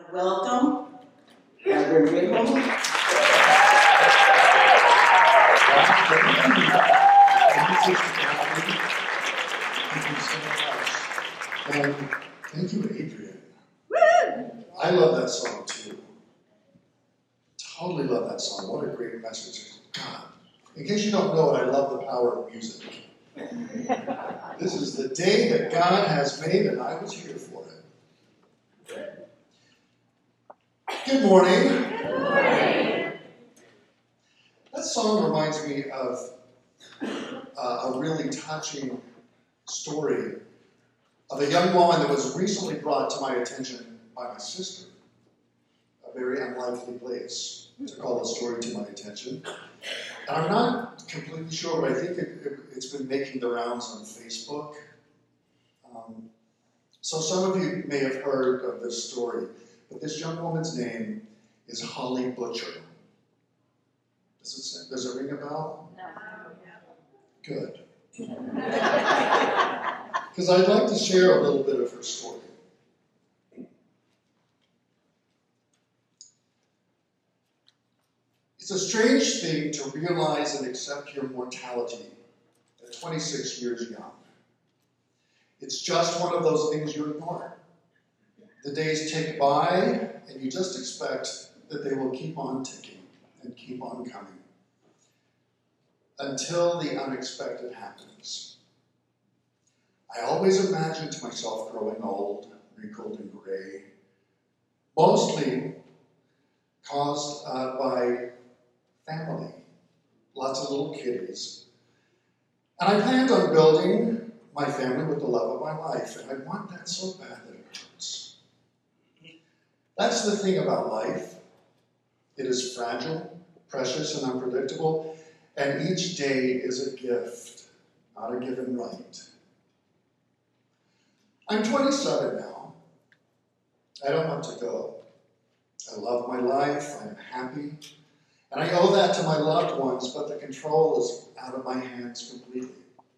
Welcome, Reverend Rickman. Thank you, Adrian. Woo! I love that song too. Totally love that song. What a great message. God. In case you don't know it, I love the power of music. This is the day that God has made, and I was here for it. Good morning. Good morning. That song reminds me of a really touching story of a young woman that was recently brought to my attention by my sister. A very unlikely place to call the story to my attention. And I'm not completely sure, but I think it's been making the rounds on Facebook. So some of you may have heard of this story, but this young woman's name is Holly Butcher. Does it ring a bell? No. Good. Because I'd like to share a little bit of her story. It's a strange thing to realize and accept your mortality at 26 years young. It's just one of those things you ignore. The days tick by, and you just expect that they will keep on ticking and keep on coming until the unexpected happens. I always imagined myself growing old, wrinkled, and gray, mostly caused by family, lots of little kitties. And I planned on building my family with the love of my life, and I want that so bad that it hurts. That's the thing about life. It is fragile, precious, and unpredictable, and each day is a gift, not a given right. I'm 27 now. I don't want to go. I love my life, I'm happy, and I owe that to my loved ones, but the control is out of my hands completely.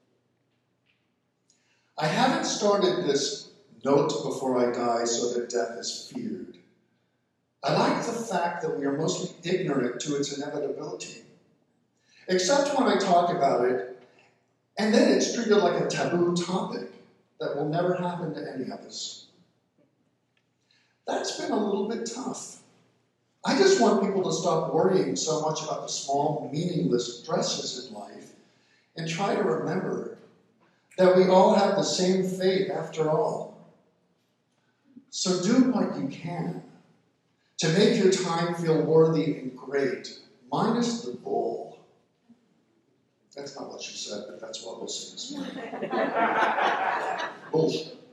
I haven't started this note before I die so that death is feared. I like the fact that we are mostly ignorant to its inevitability, except when I talk about it, and then it's treated like a taboo topic that will never happen to any of us. That's been a little bit tough. I just want people to stop worrying so much about the small, meaningless stresses in life and try to remember that we all have the same fate after all. So do what you can to make your time feel worthy and great, minus the bull. That's not what she said, but that's what we'll say this morning. Bullshit.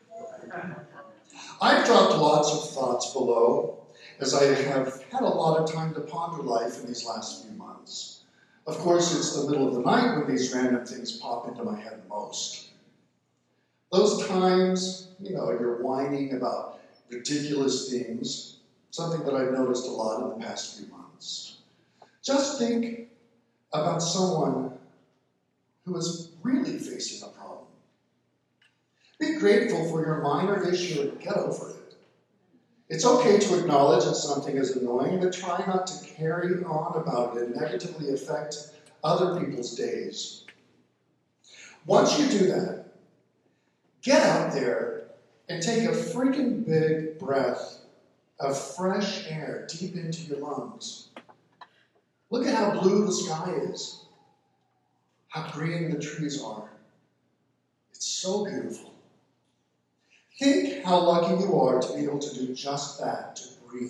I've dropped lots of thoughts below, as I have had a lot of time to ponder life in these last few months. Of course, it's the middle of the night when these random things pop into my head most. Those times, you're whining about ridiculous things, something that I've noticed a lot in the past few months. Just think about someone who is really facing a problem. Be grateful for your minor issue and get over it. It's okay to acknowledge that something is annoying, but try not to carry on about it and negatively affect other people's days. Once you do that, get out there and take a freaking big breath of fresh air deep into your lungs. Look at how blue the sky is, how green the trees are. It's so beautiful. Think how lucky you are to be able to do just that, to breathe.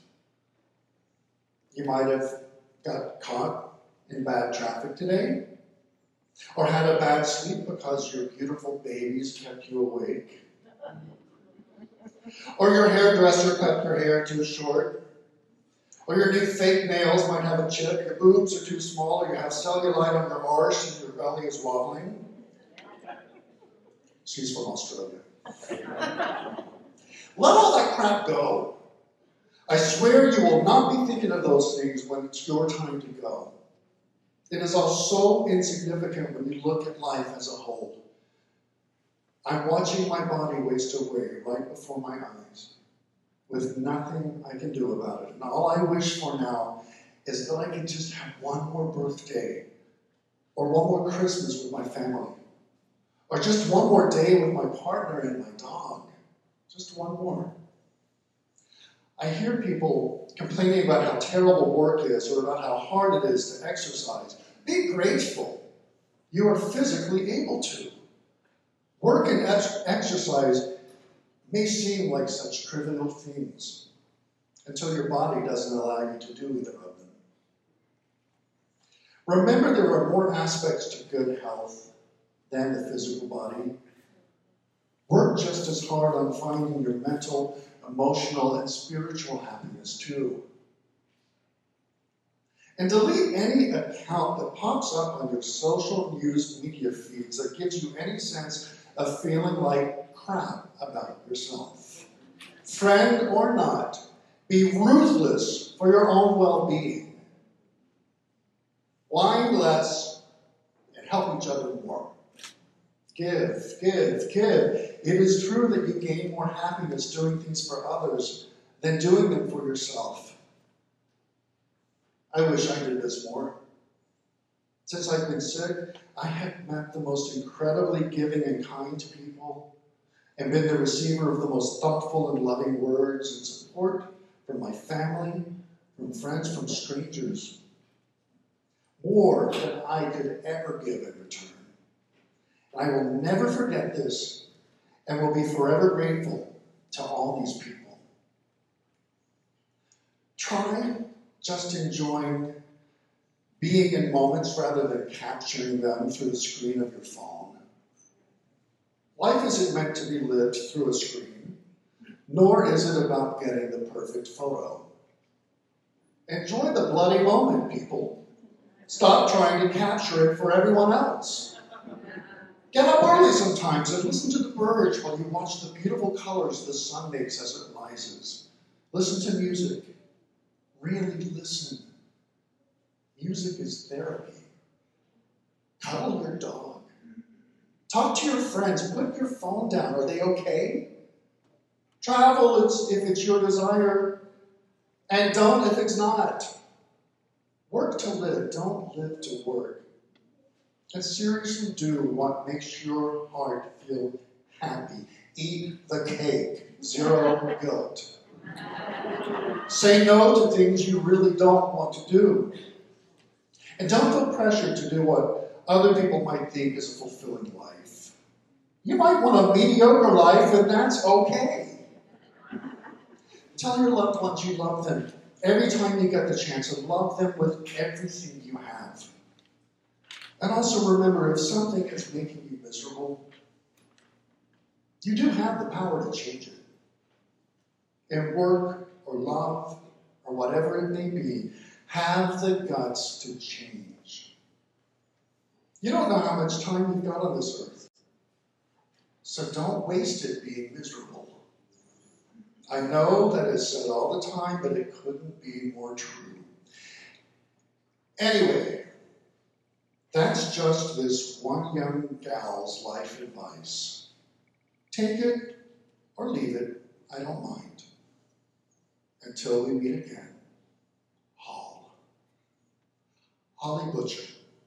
You might have got caught in bad traffic today, or had a bad sleep because your beautiful babies kept you awake, or your hairdresser cut your hair too short, or your new fake nails might have a chip, your boobs are too small, or you have cellulite on your arse and your belly is wobbling. She's from Australia. Let all that crap go. I swear you will not be thinking of those things when it's your time to go. It is all so insignificant when you look at life as a whole. I'm watching my body waste away right before my eyes. with nothing I can do about it. And all I wish for now is that I can just have one more birthday, or one more Christmas with my family, or just one more day with my partner and my dog. Just one more. I hear people complaining about how terrible work is or about how hard it is to exercise. Be grateful you are physically able to. Work and exercise may seem like such trivial things until your body doesn't allow you to do either of them. Remember, there are more aspects to good health than the physical body. Work just as hard on finding your mental, emotional, and spiritual happiness too. And delete any account that pops up on your social news media feeds that gives you any sense of feeling like crap about yourself. Friend or not, be ruthless for your own well-being. Whine less and help each other more. Give, give, give. It is true that you gain more happiness doing things for others than doing them for yourself. I wish I did this more. Since I've been sick, I have met the most incredibly giving and kind people and been the receiver of the most thoughtful and loving words and support from my family, from friends, from strangers. More than I could ever give in return. I will never forget this and will be forever grateful to all these people. Try just enjoying being in moments rather than capturing them through the screen of your phone. Life isn't meant to be lived through a screen, nor is it about getting the perfect photo. Enjoy the bloody moment, people. Stop trying to capture it for everyone else. Get up early sometimes and listen to the birds while you watch the beautiful colors the sun makes as it rises. Listen to music. Really listen. Music is therapy. Cuddle your dog. Talk to your friends. Put your phone down. Are they okay? Travel if it's your desire, and don't if it's not. Work to live. Don't live to work. And seriously do what makes your heart feel happy. Eat the cake. Zero guilt. Say no to things you really don't want to do. And don't feel pressure to do what other people might think is a fulfilling life. You might want a mediocre life, and that's okay. Tell your loved ones you love them every time you get the chance, and love them with everything you have. And also remember, if something is making you miserable, you do have the power to change it. In work or love or whatever it may be, have the guts to change. You don't know how much time you've got on this earth, so don't waste it being miserable. I know that it's said all the time, but it couldn't be more true. Anyway, that's just this one young gal's life advice. Take it or leave it, I don't mind. Until we meet again, Holly Butcher.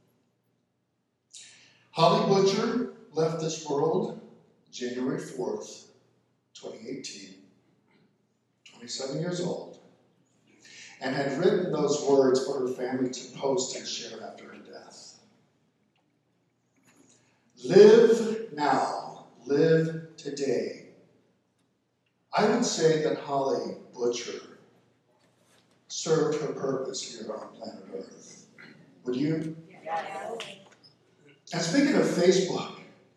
Holly Butcher left this world January 4th, 2018, 27 years old, and had written those words for her family to post and share after her death. Live now, live today. I would say that Holly Butcher served her purpose here on planet Earth. Would you? Yes. And speaking of Facebook,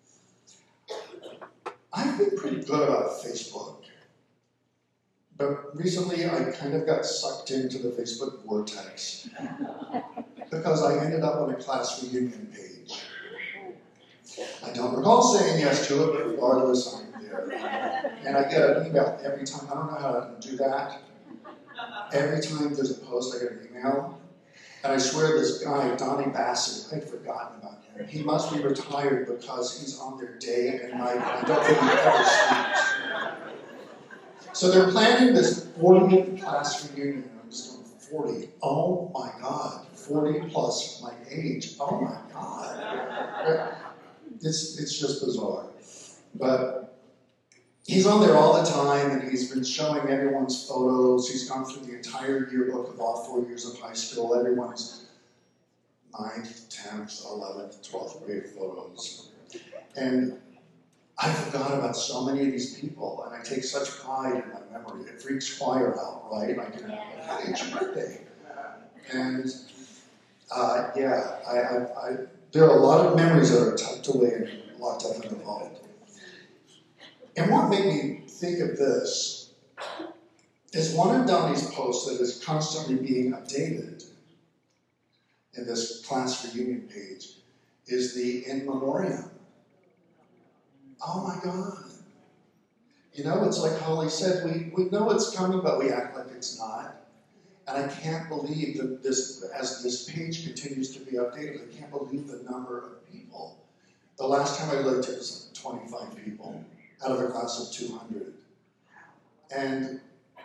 I've been pretty good about Facebook. But recently I kind of got sucked into the Facebook vortex because I ended up on a class reunion page. I don't recall saying yes to it, but regardless, I'm there. And I get an email every time. I don't know how to do that. Every time there's a post, I get an email. And I swear this guy, Donnie Bassett, I'd forgotten about him. He must be retired because he's on there day and night. I don't think he ever sleeps. So they're planning this 40th class reunion. I'm just going 40. Oh my God. 40 plus my age. Oh my God. It's just bizarre. But he's on there all the time, and he's been showing everyone's photos. He's gone through the entire yearbook of all 4 years of high school. Everyone's 9th, 10th, 11th, 12th grade photos. And I forgot about so many of these people, and I take such pride in my memory. It freaks choir out, right? I can, hey, it's your birthday. And there are a lot of memories that are tucked away and locked up in the vault. And what made me think of this is one of Donnie's posts that is constantly being updated in this class reunion page is the in memoriam. Oh my God. You know, it's like Holly said, we know it's coming, but we act like it's not. And I can't believe that as this page continues to be updated, I can't believe the number of people. The last time I looked, it was like 25 people out of a class of 200. And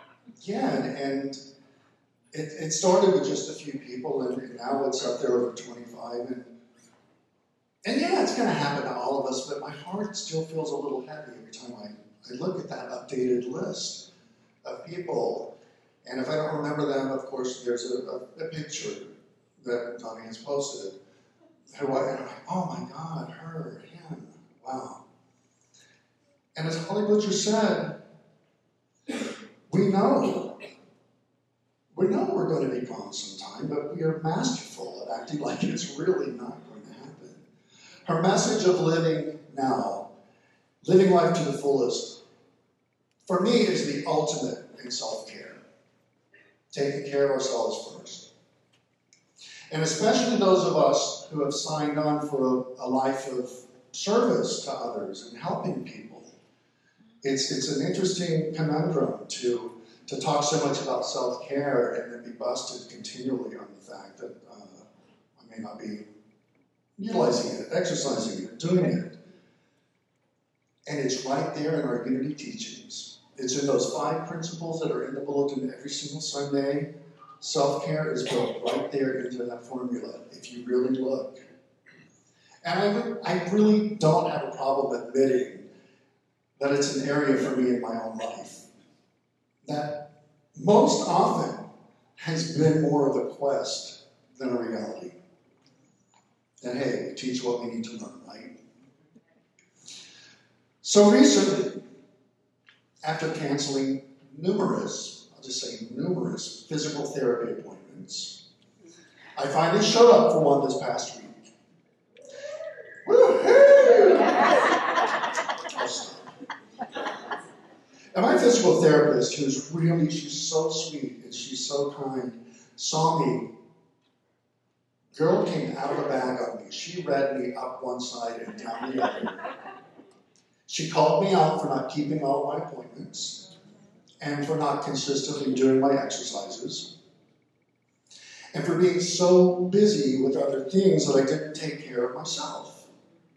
it started with just a few people, and now it's up there over 25. And yeah, it's going to happen to all of us, but my heart still feels a little heavy every time I look at that updated list of people. And if I don't remember them, of course, there's a picture that Donnie has posted. And I'm like, oh my God, her, him, wow. And as Holly Butcher said, we know we're going to be gone sometime, but we are masterful at acting like it's really not going to happen. Her message of living now, living life to the fullest, for me is the ultimate in self-care. Taking care of ourselves first. And especially those of us who have signed on for a life of service to others and helping people. It's an interesting conundrum to talk so much about self-care and then be busted continually on the fact that I may not be utilizing it, exercising it, doing it. And it's right there in our Unity teachings. It's in those 5 principles that are in the bulletin every single Sunday. Self-care is built right there into that formula, if you really look. And I really don't have a problem admitting that it's an area for me in my own life that most often has been more of a quest than a reality. And hey, we teach what we need to learn, right? So recently, after canceling numerous physical therapy appointments, I finally showed up for one this past week. Woo-hoo! And my physical therapist, she's so sweet and she's so kind, saw me. Girl came out of the bag on me. She read me up one side and down the other. She called me out for not keeping all my appointments and for not consistently doing my exercises and for being so busy with other things that I didn't take care of myself.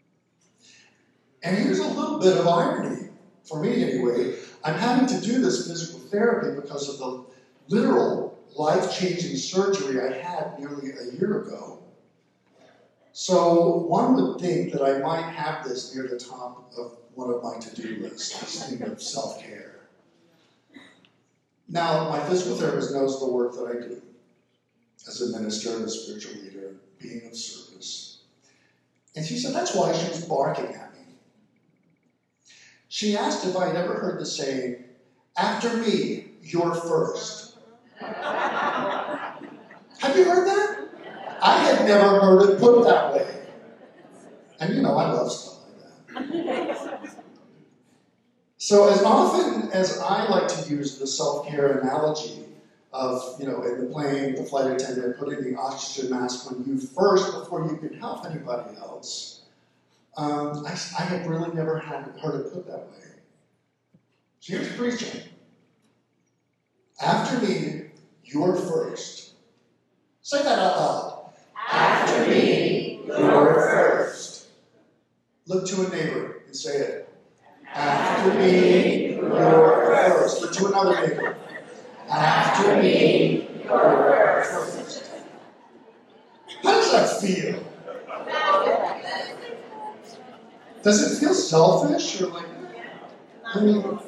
And here's a little bit of irony, for me anyway. I'm having to do this physical therapy because of the literal life-changing surgery I had nearly a year ago. So one would think that I might have this near the top of one of my to-do lists, this thing of self-care. Now, my physical therapist knows the work that I do as a minister and a spiritual leader, being of service. And she said that's why she was barking at me. She asked if I'd ever heard the saying, after me, you're first. Have you heard that? I had never heard it put that way. And you know, I love stuff like that. So as often as I like to use the self-care analogy of, in the plane, the flight attendant putting the oxygen mask on you first before you can help anybody else, I have really never heard it put that way. So here's preaching. After me, you're first. Say that out loud. After me, you're first. Look to a neighbor and say it. After me, you're first. Look to another take. After me, you're first. How does that feel? Does it feel selfish or like? I mean,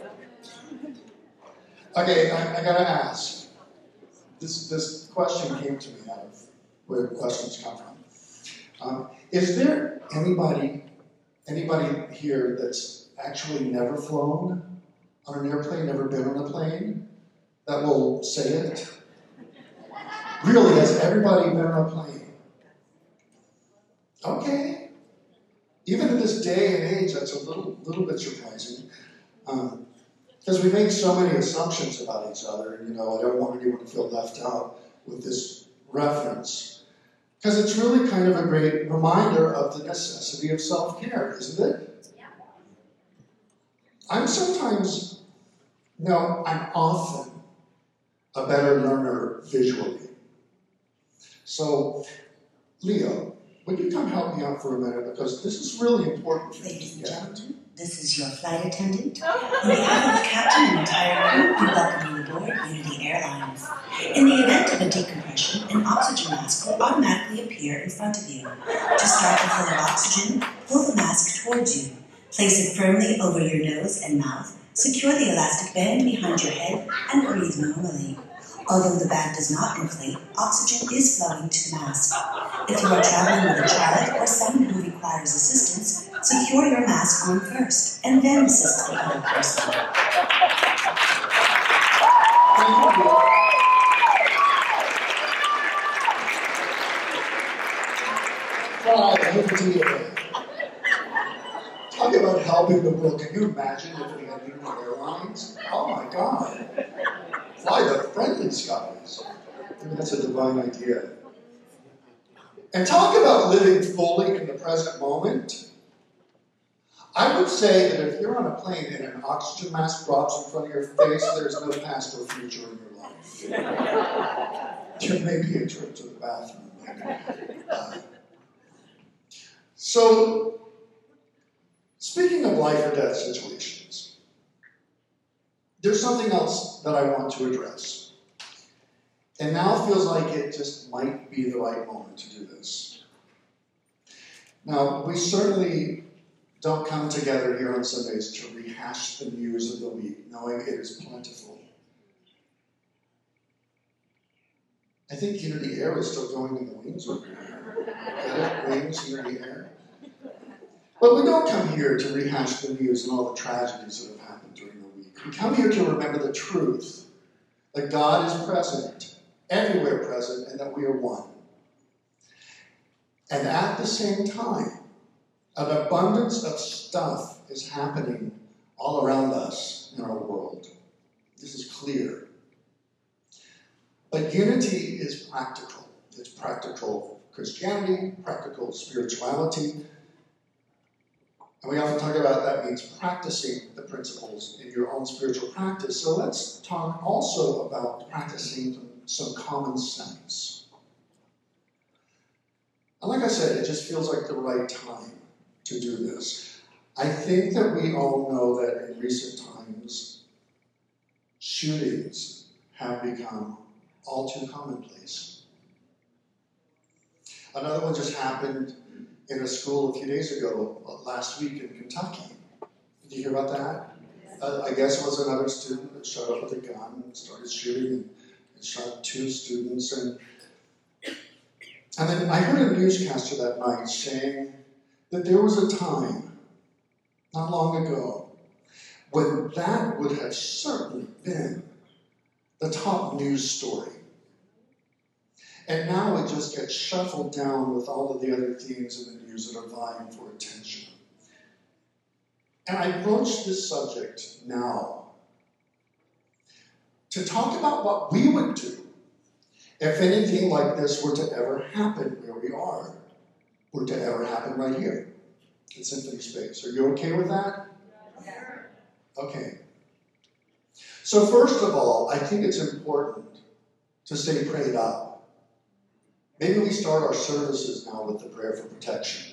okay, I gotta ask. This question came to me out of where questions come from. Is there anybody here that's actually never flown on an airplane, never been on a plane, that will say it? Really, has everybody been on a plane? Okay. Even in this day and age, that's a little bit surprising. Because we make so many assumptions about each other. You know, I don't want anyone to feel left out with this reference. Because it's really kind of a great reminder of the necessity of self-care, isn't it? Yeah. I'm often a better learner visually. So, Leo, would you come help me out for a minute? Because this is really important for me. Ladies and gentlemen, this is your flight attendant. On behalf of the captain and entire crew, we welcome you aboard Unity Airlines. In the event of a decompression, an oxygen mask will automatically appear in front of you. To start the flow of oxygen, pull the mask towards you. Place it firmly over your nose and mouth, secure the elastic band behind your head, and breathe normally. Although the bag does not inflate, oxygen is flowing to the mask. If you are traveling with a child or someone who requires assistance, secure your mask on first, and then assist the other person. Talk about helping the world. Can you imagine if we had Unity Airlines? Oh my God. Fly the friendly skies. I mean, that's a divine idea. And talk about living fully in the present moment. I would say that if you're on a plane and an oxygen mask drops in front of your face, there's no past or future in your life. There may be a trip to the bathroom. So, speaking of life or death situations, there's something else that I want to address. And now feels like it just might be the right moment to do this. Now, we certainly don't come together here on Sundays to rehash the news of the week, knowing it is plentiful. I think Unity Air is still going in the wings over here. Get it? Wings, Unity Air. But we don't come here to rehash the news and all the tragedies that have happened during the week. We come here to remember the truth that God is present, everywhere present, and that we are one. And at the same time, an abundance of stuff is happening all around us in our world. This is clear. But unity is practical. It's practical Christianity, practical spirituality. And we often talk about that means practicing the principles in your own spiritual practice. So let's talk also about practicing some common sense. And like I said, it just feels like the right time to do this. I think that we all know that in recent times, shootings have become all too commonplace. Another one just happened in a school a few days ago, last week in Kentucky. Did you hear about that? I guess it was another student that showed up with a gun and started shooting and shot 2 students. And then I heard a newscaster that night saying that there was a time, not long ago, when that would have certainly been the top news story. And now it just gets shuffled down with all of the other themes in the news that are vying for attention. And I broach this subject now to talk about what we would do if anything like this were to ever happen where we are, were to ever happen right here in Symphony Space. Are you okay with that? Okay. So first of all, I think it's important to stay prayed up. Maybe we start our services now with the prayer for protection.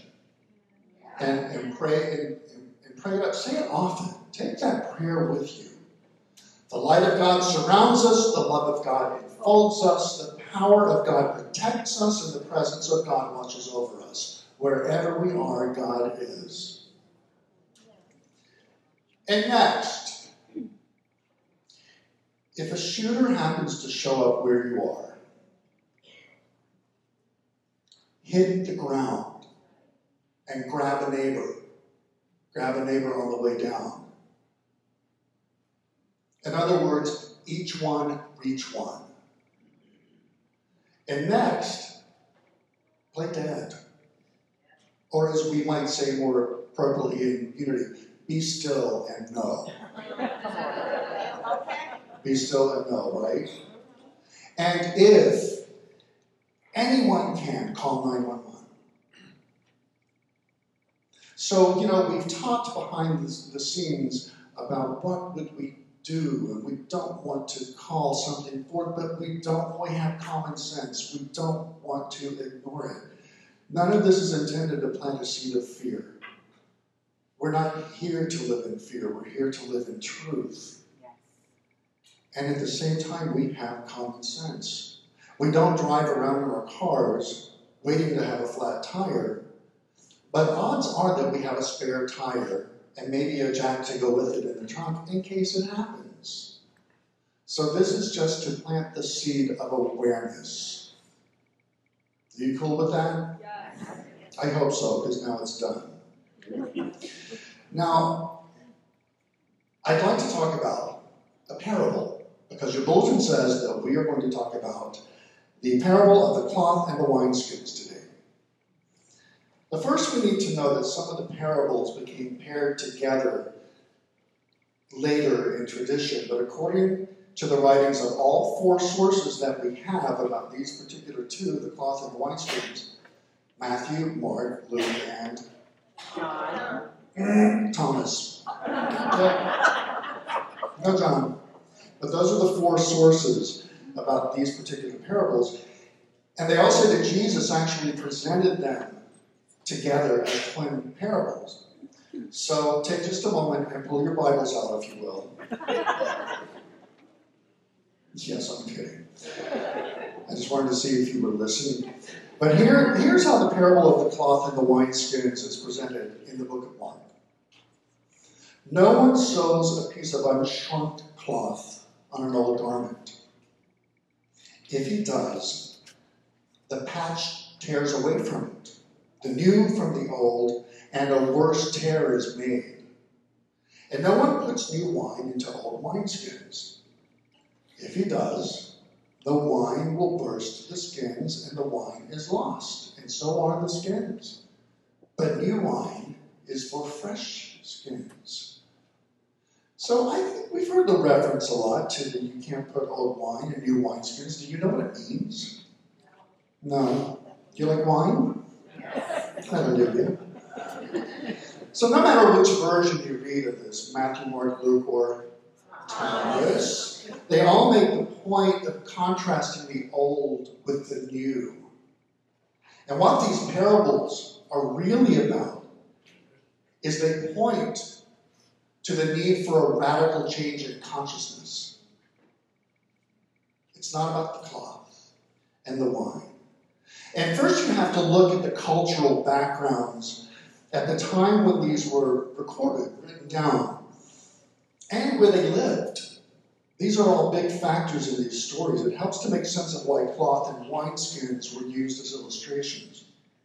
And pray it up. Say it often. Take that prayer with you. The light of God surrounds us, the love of God enfolds us, the power of God protects us, and the presence of God watches over us. Wherever we are, God is. And next, if a shooter happens to show up where you are, hit the ground and grab a neighbor on the way down. In other words, each one reach one. And next, play dead. Or as we might say more appropriately in Unity, be still and know. Be still and know, right? And if anyone can, call 911. So, we've talked behind the scenes about what would we do, and we don't want to call something forth, but we have common sense. We don't want to ignore it. None of this is intended to plant a seed of fear. We're not here to live in fear. We're here to live in truth. And at the same time, we have common sense. We don't drive around in our cars waiting to have a flat tire, but odds are that we have a spare tire and maybe a jack to go with it in the trunk in case it happens. So this is just to plant the seed of awareness. Are you cool with that? Yes. I hope so, because now it's done. Now, I'd like to talk about a parable, because your bulletin says that we are going to talk about the parable of the cloth and the wineskins today. But first we need to know that some of the parables became paired together later in tradition, but according to the writings of all four sources that we have about these particular two, the cloth and the wineskins, Matthew, Mark, Luke, and Thomas. No John. But those are the four sources about these particular parables. And they all say that Jesus actually presented them together as twin parables. So take just a moment and pull your Bibles out, if you will. Yes, I'm kidding. I just wanted to see if you were listening. But here's how the parable of the cloth and the wineskins is presented in the book of Mark. No one sews a piece of unshrunk cloth on an old garment. If he does, the patch tears away from it, the new from the old, and a worse tear is made. And no one puts new wine into old wineskins. If he does, the wine will burst the skins, and the wine is lost, and so are the skins. But new wine is for fresh skins. So I think we've heard the reference a lot to that you can't put old wine in new wineskins. Do you know what it means? No. Do you like wine? I don't do. So no matter which version you read of this, Matthew, Mark, Luke, or Thomas, they all make the point of contrasting the old with the new. And what these parables are really about is they point to the need for a radical change in consciousness. It's not about the cloth and the wine. And first you have to look at the cultural backgrounds at the time when these were recorded, written down, and where they lived. These are all big factors in these stories. It helps to make sense of why cloth and wineskins were used as illustrations.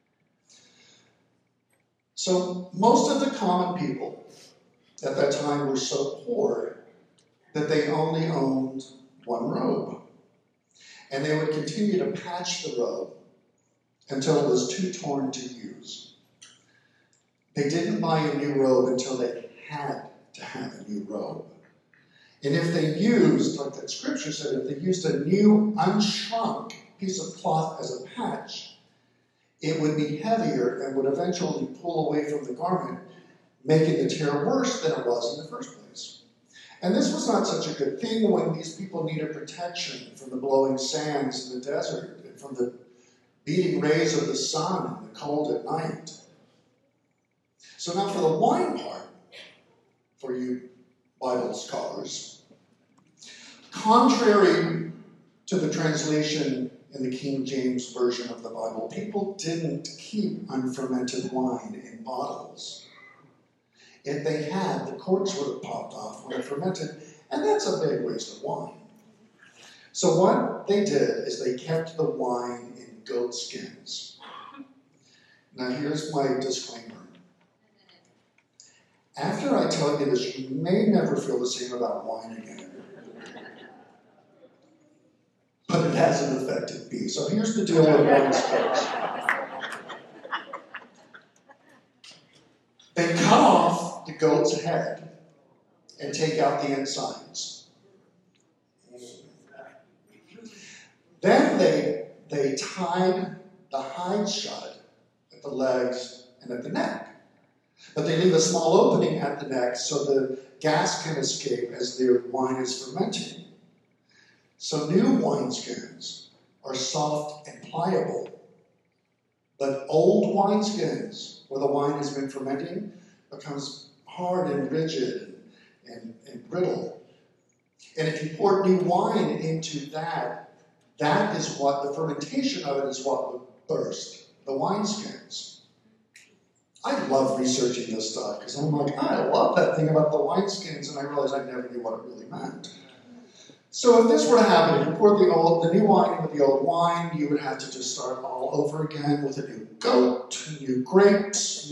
So most of the common people at that time were so poor that they only owned one robe. And they would continue to patch the robe until it was too torn to use. They didn't buy a new robe until they had to have a new robe. And if they used, like that scripture said, if they used a new unshrunk piece of cloth as a patch, it would be heavier and would eventually pull away from the garment, making the tear worse than it was in the first place. And this was not such a good thing when these people needed protection from the blowing sands in the desert and from the beating rays of the sun and the cold at night. So now for the wine part, for you Bible scholars, Contrary to the translation in the King James Version of the Bible, people didn't keep unfermented wine in bottles. If they had, the corks would have popped off when it fermented, and that's a big waste of wine. So what they did is they kept the wine in goat skins. Now here's my disclaimer. After I tell you this, you may never feel the same about wine again. But it hasn't affected me. So here's the deal with wine skins. They cut off the goat's head and take out the insides. Then they tied the hide shut at the legs and at the neck. But they leave a small opening at the neck so the gas can escape as the wine is fermenting. So new wineskins are soft and pliable. But old wineskins, where the wine has been fermenting, becomes hard and rigid and brittle. And if you pour new wine into that is what, the fermentation of it is what would burst the wineskins. I love researching this stuff because I'm like, I love that thing about the wineskins, and I realized I never knew what it really meant. So if this were to happen, if you poured the new wine in with the old wine, you would have to just start all over again with a new goat, new grapes,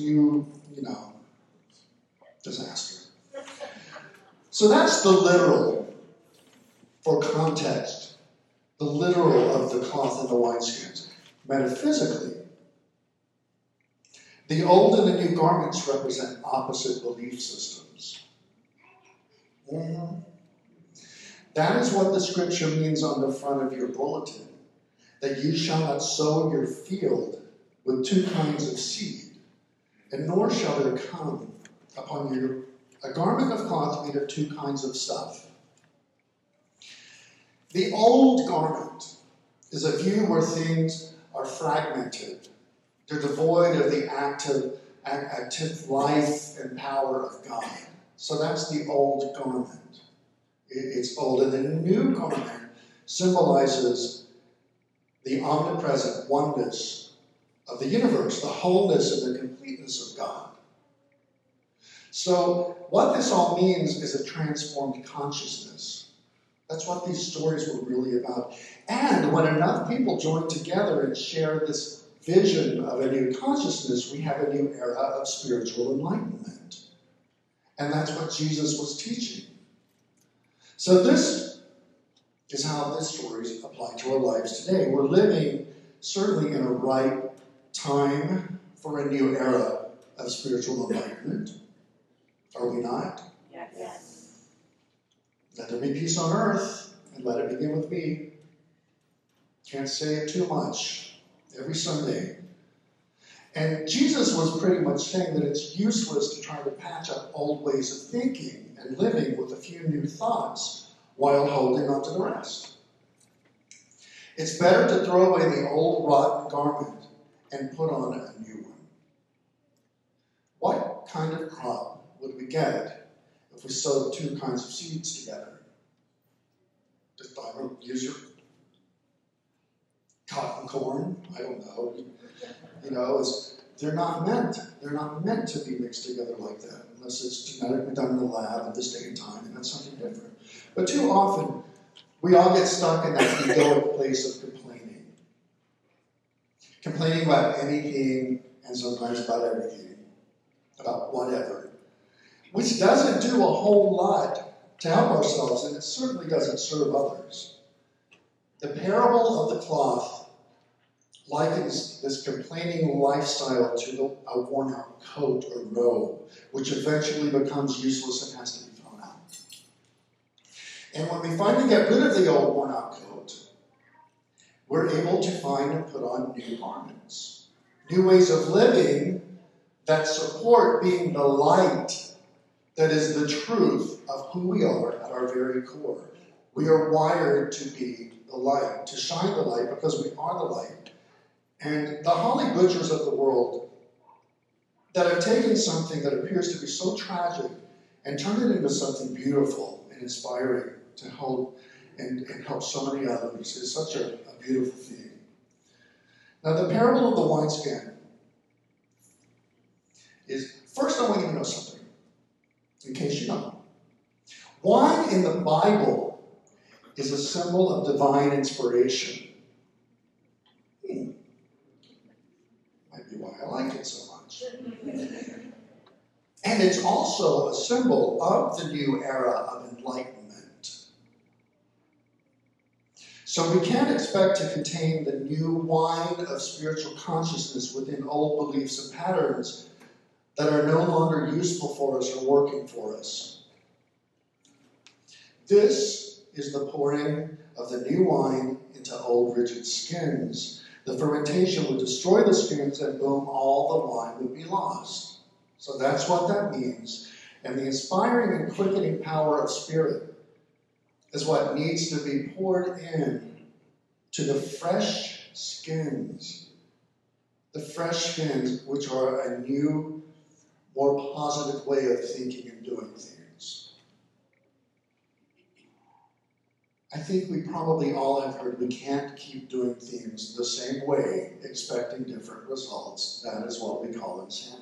disaster. So that's the literal, for context, the literal of the cloth and the wineskins. Metaphysically, the old and the new garments represent opposite belief systems. That is what the scripture means on the front of your bulletin, that you shall not sow your field with two kinds of seed, and nor shall there come upon you a garment of cloth made of two kinds of stuff. The old garment is a view where things are fragmented. They're devoid of the active life and power of God. So that's the old garment. It's old. And the new garment symbolizes the omnipresent oneness of the universe, the wholeness and the completeness of God. So what this all means is a transformed consciousness. That's what these stories were really about. And when enough people join together and share this vision of a new consciousness, we have a new era of spiritual enlightenment. And that's what Jesus was teaching. So this is how these stories apply to our lives today. We're living certainly in a right time for a new era of spiritual enlightenment. Are we not? Yes. Let there be peace on earth, and let it begin with me. Can't say it too much. Every Sunday. And Jesus was pretty much saying that it's useless to try to patch up old ways of thinking and living with a few new thoughts while holding on to the rest. It's better to throw away the old rotten garment and put on a new one. What kind of crop would we get if we sowed two kinds of seeds together? Just use your cotton corn, I don't know. They're not meant to be mixed together like that, unless it's genetically done in the lab at this day and time, and that's something different. But too often, we all get stuck in that egoic place of complaining. Complaining about anything, and sometimes about everything, about whatever, which doesn't do a whole lot to help ourselves, and it certainly doesn't serve others. The parable of the cloth likens this complaining lifestyle to a worn-out coat or robe, which eventually becomes useless and has to be thrown out. And when we finally get rid of the old worn-out coat, we're able to find and put on new garments, new ways of living that support being the light that is the truth of who we are at our very core. We are wired to be the light, to shine the light, because we are the light. And the Holly Butchers of the world that have taken something that appears to be so tragic and turned it into something beautiful and inspiring to hold and help so many others is such a beautiful theme. Now, the parable of the wineskin is, first I want you to know something, in case you don't. Wine in the Bible is a symbol of divine inspiration. Might be why I like it so much. And it's also a symbol of the new era of enlightenment. So we can't expect to contain the new wine of spiritual consciousness within old beliefs and patterns that are no longer useful for us or working for us. This is the pouring of the new wine into old rigid skins. The fermentation would destroy the skins and boom, all the wine would be lost. So that's what that means. And the inspiring and quickening power of Spirit is what needs to be poured in to the fresh skins. The fresh skins, which are a new, more positive way of thinking and doing things. I think we probably all have heard we can't keep doing things the same way, expecting different results. That is what we call insanity.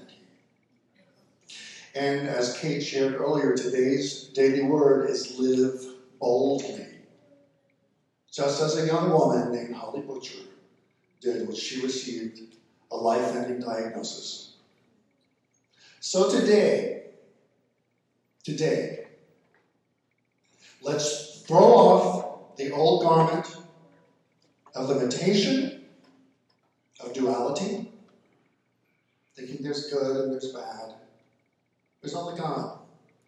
And as Kate shared earlier, today's daily word is live boldly. Just as a young woman named Holly Butcher did when she received a life-ending diagnosis. So today, let's throw off the old garment of limitation, of duality, thinking there's good and there's bad. There's only God.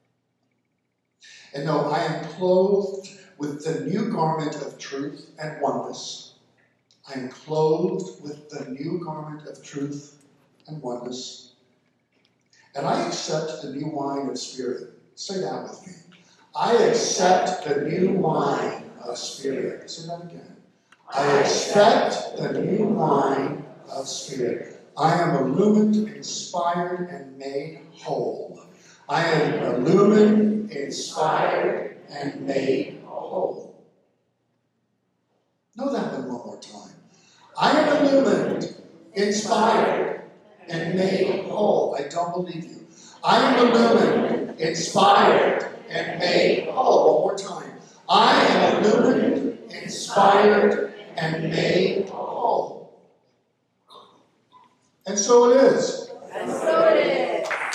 And no, I am clothed with the new garment of truth and oneness. I am clothed with the new garment of truth and oneness. And I accept the new wine of Spirit. Say that with me. I accept the new wine of Spirit. Say that again. I accept the new wine of Spirit. I am illumined, inspired, and made whole. I am illumined, inspired, and made whole. Know that one more time. I am illumined, inspired, and made whole. I don't believe you. I am illumined, inspired, and made whole. One more time. I am illumined, inspired, and made whole. And so it is. And so it is.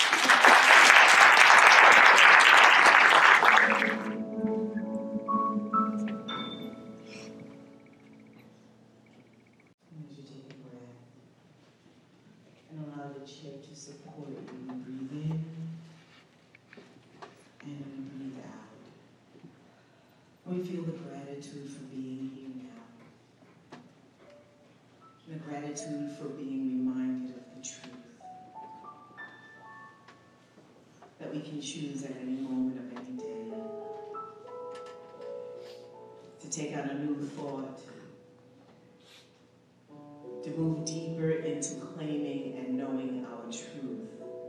As you take a breath and allow the chair to support you, you breathe in and you breathe out. We feel the gratitude for being here now. The gratitude for being reminded of the truth. That we can choose at any moment of any day to take on a new thought, to move deeper into claiming and knowing our truth.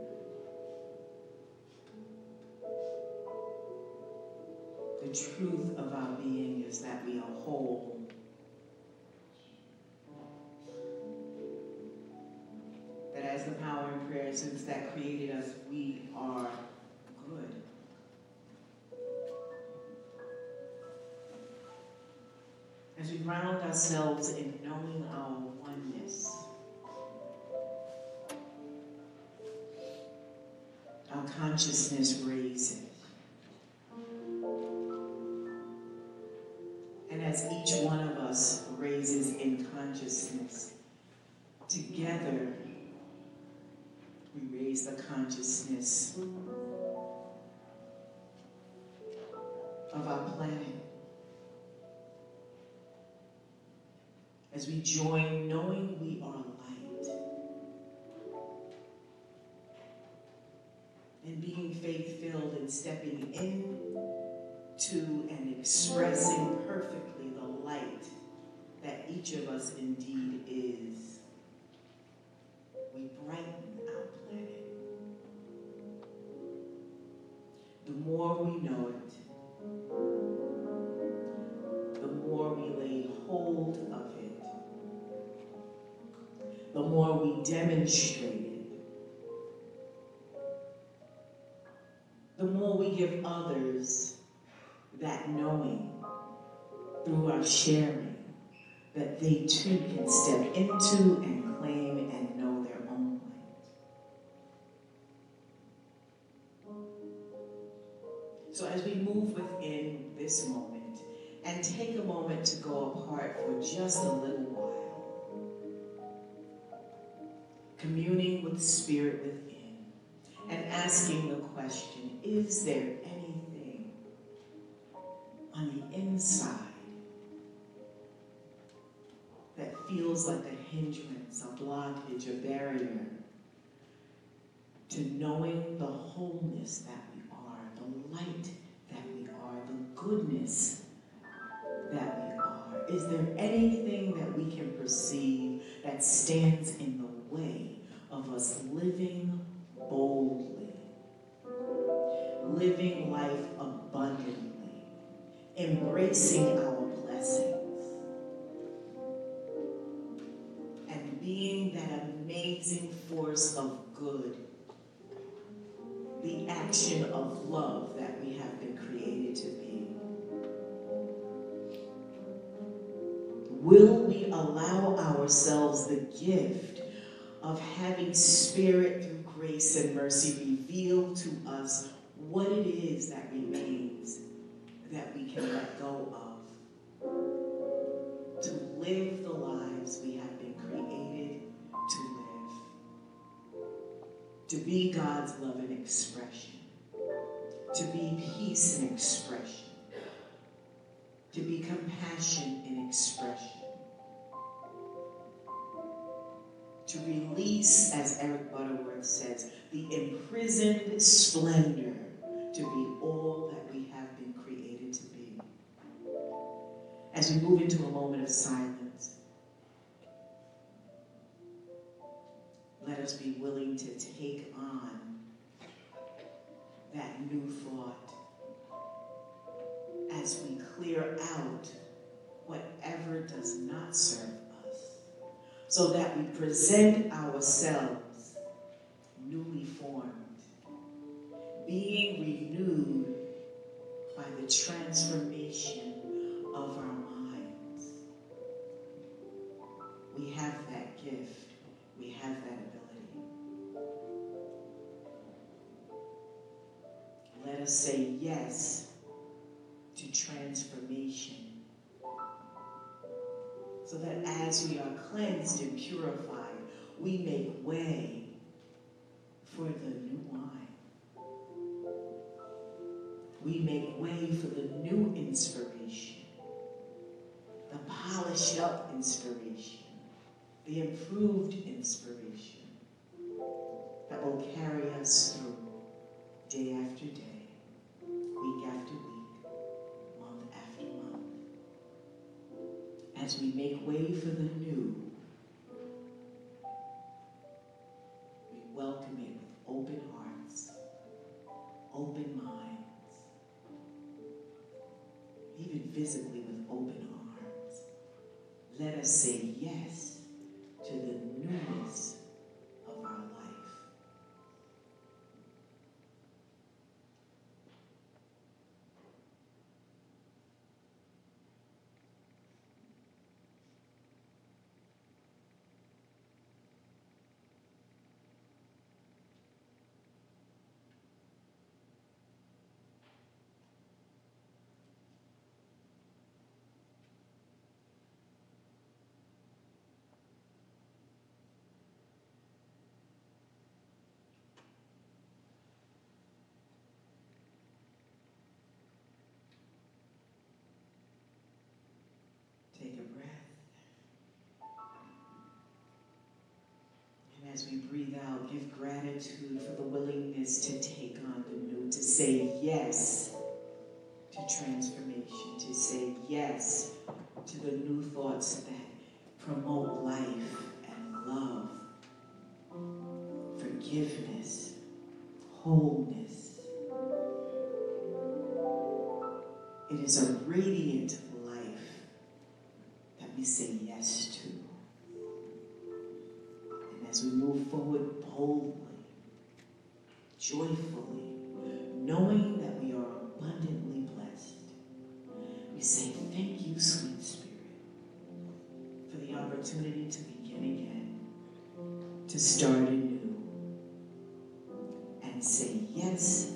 The truth of our being is that we are whole. That as the power and presence that created us, we are good. As we ground ourselves in knowing our oneness, our consciousness raises. And as each one of us raises in consciousness, together we raise the consciousness of our planet. As we join knowing we are light and being faith-filled and stepping into and expressing perfectly the light that each of us indeed is, we brighten our planet. The more we know it, the more we demonstrate it, the more we give others that knowing through our sharing that they too can step into and claim and know their own way. So as we move within this moment and take a moment to go apart for just a little while, communing with Spirit within and asking the question, is there anything on the inside that feels like a hindrance, a blockage, a barrier to knowing the wholeness that we are, the light that we are, the goodness that we are? Is there anything that we can perceive that stands in the way of us living boldly, living life abundantly, embracing our blessings, and being that amazing force of good, the action of love that we have been created to be? Will we allow ourselves the gift of having Spirit through grace and mercy reveal to us what it is that remains that we can let go of, to live the lives we have been created to live, to be God's love in expression, to be peace in expression, to be compassion in expression, to release, as Eric Butterworth says, the imprisoned splendor, to be all that we have been created to be. As we move into a moment of silence, let us be willing to take on that new thought as we clear out whatever does not serve us, so that we present ourselves newly formed, being renewed by the transformation of our minds. We have that gift. We have that ability. Let us say yes to transformation, so that as we are cleansed and purified, we make way for the new wine. We make way for the new inspiration, the polished up inspiration, the improved inspiration that will carry us through day after day, week after week, month after month. As we make way for the new, we welcome it with open hearts, open minds, even physically with open arms. Let us say yes to the newness of our life. Take a breath. And as we breathe out, give gratitude for the willingness to take on the new, to say yes to transformation, to say yes to the new thoughts that promote life and love, forgiveness, wholeness. It is a radiant life that we say yes to. as we move forward boldly, joyfully, knowing that we are abundantly blessed, we say thank you, sweet Spirit, for the opportunity to begin again, to start anew, and say yes